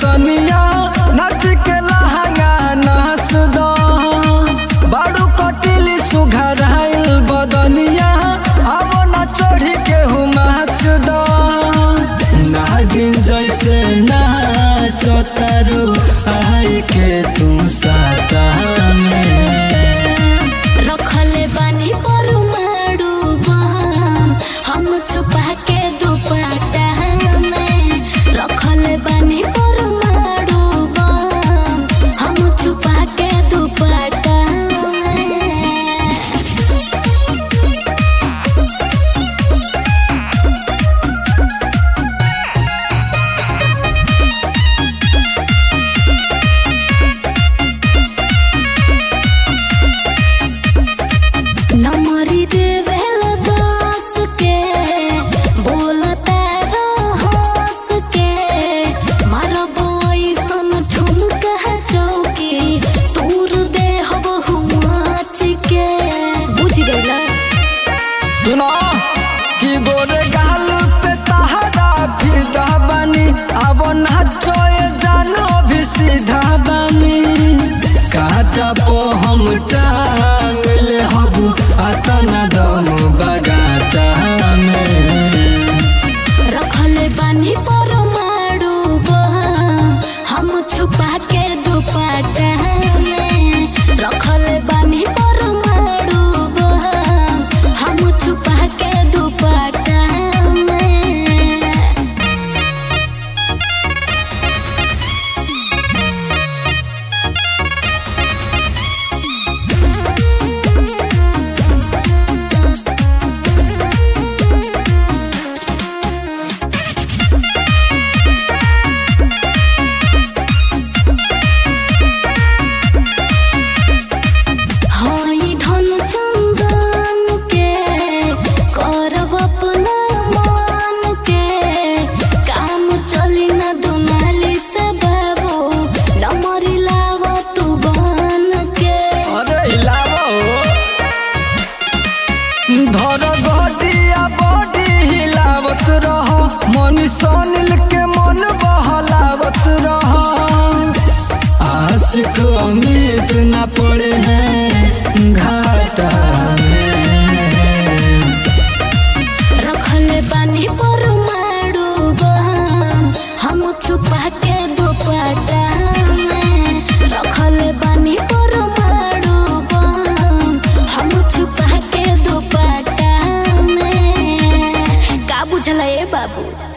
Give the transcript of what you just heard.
सनिया नाच के लहंगा नाच दो बाड़ू कटिली सुघराइल बदनिया अब न चढ़ के हुमाच दो नागिन जैसे नाच तारू आई के तू साटा में रखले बानी पर मारू बम हम छुपा के दुपट्टा में रखले बानी पर मारू बम हम छुपा के दुपट्टा नमरी देवेल दास के बोलता हंस के मारबो ऐसन ठुमका चौकी तूर दे हबहु माच के बुझ गइला। सुनो कि गोरे गाल पे तहरा फिदा बनी अब नाचो जानो भी सीधा बनी काटा पो हम टांग ले हबू अतना दम बगाता में रखले बानी पर मारू बम हम छुपा के दुपट्टा में रखले बानी पर मारू बम हम छुपा के दुपट्टा में। हई धन चंदन के करब अपना मन के काम चली न दुनाली से बाबू नमरी लाव तू बन के। अरे हिलावो धर गडिया बॉडी हिलावत रहो मन सोनिल के मन बहलावत रहो आशिक अमित न पड़े हैं घाटा में रखले बानी पर मारू बम हम छुपा के दुपट्टा में रखले बानी पर मारू बम हम छुपा के दुपट्टा में का बुझला ए बाबू।